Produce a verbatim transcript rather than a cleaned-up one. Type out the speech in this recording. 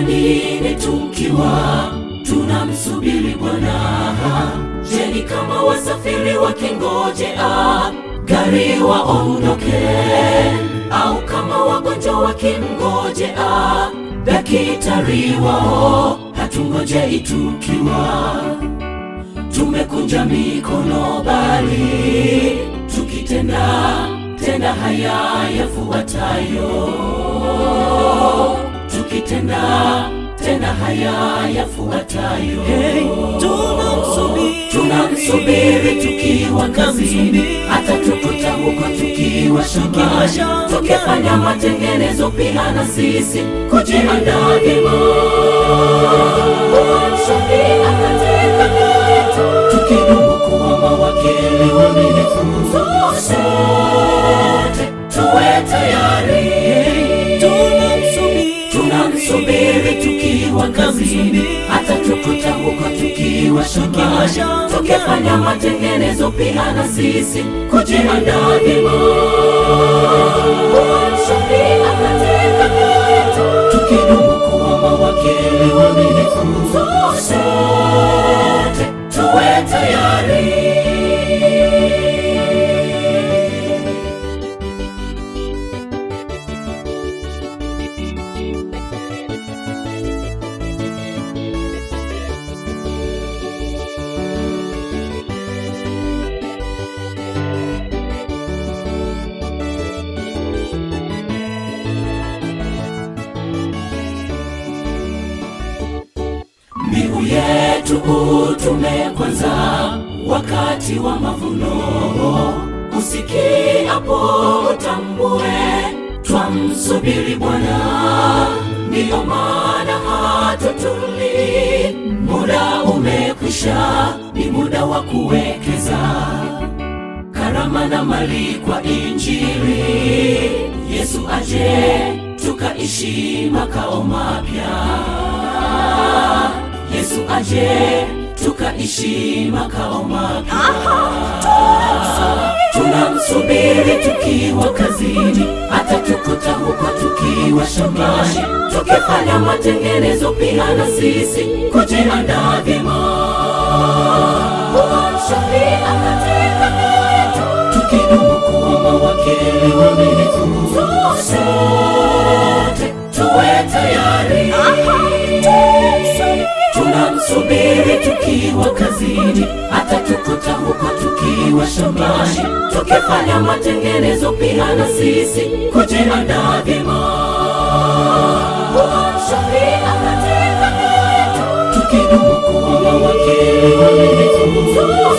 nini tukiwa tunamsubiri Bwana? Je, ni kama wasafiri wakingojea gari waondoke, au kama wagonjwa wakingojea daktari wao? Hatungojei tukiwa tumekunja mikono, bali tukitenda tenda haya yafuatayo. Tukitenda tena haya yafuatayo. Hey, tunamsubiri tunamsubiri tukiwa kazini, hata tukuta huko tukiwa shambani, tukifanya matengenezo pia na sisi kujiandaa vyema. Tunamsubiri katika kwetu, tukidumu kuwa mawakili waaminifu, sote tuwe tayari. Tunamsubiri tukiwa kazini, hata tukuta huko tukiwa shambani, tukifanya matengenezo pia na sisi kujiandaa vyema. Tunamsubiri katika kwetu, tukidumu kuwa mawakili waaminifu, sote tuwe tayari. Mbiu yetu tumekwanza wakati wa mavuno, usikiapo utambue twamsubiri Bwana. Ndiyo maana hatutuli, muda umekwisha, ni muda wa kuwekeza karama na mali kwa Injili. Yesu aje tukaishi makao mapya. Yesu aje tukaishi makao mapya. Tunamsubiri tukiwa kazini, hata tukuta huko tukiwa shambani, tukifanya matengenezo pia na sisi kujiandaa vyema. Tunamsubiri katika kwetu, tukidumu kuwa mawakili waaminifu, sote tuwe tayari. Tunamsubiri tukiwa kazini, hata tukuta huko tukiwa shambani, tukifanya matengenezo pia na sisi kujiandaa vyema. Tunamsubiri katika kwetu, tukidumu kuwa mawakili waaminifu,